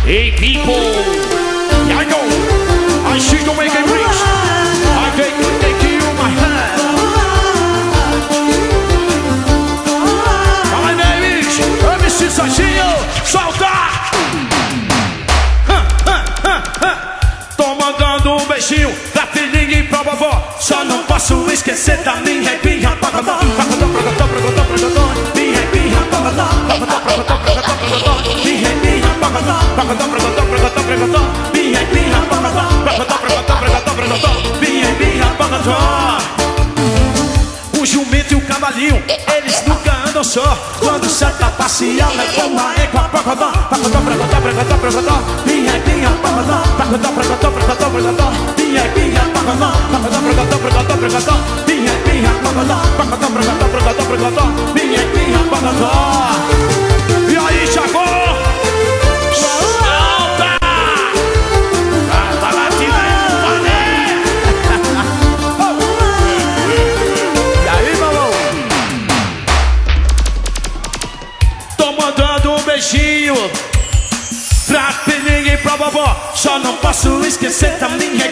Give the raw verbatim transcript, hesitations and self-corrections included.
Hey people, I know I see you make a reach. I take you, take you my hand. Fala aí, babies, M C Sacinho, solta! Tô mandando um beijinho pra filhinha e pra vovó. Só não posso esquecer da minha repinha. Pagodó, pagodó, pagodó, pagodó, pagodó. Minha repinha, pagodó, pagodó, pagodó, pagodó, pagodó. Minha repinha, pagodó, pagodó, pagodó, pagodó, pagodó. Minha repinha, pagodó, pagodó, pagodó, pagodó, pagodó. Minha repinha, pagodó. O jumento e o cavalinho, eles nunca andam só. Quando você tá passeando, leva uma égua. Pagodó, pagodó, pagodó, pagodó, pagodó. Minha repinha, pagodó, pagodó, pagodó, pagodó, pagodó. Minha repinha, pagodó, pagodó, pagodó, pagodó, pagodó. Minha repinha, pagodó, pagodó, pagodó, pagodó, pagodó. Minha repinha, pagodó. E aí, Thiago? Solta! Tá latindo aí, e aí, mamão? Tô mandando um beijinho pra filhinha e pra vovó. Só não posso esquecer da minha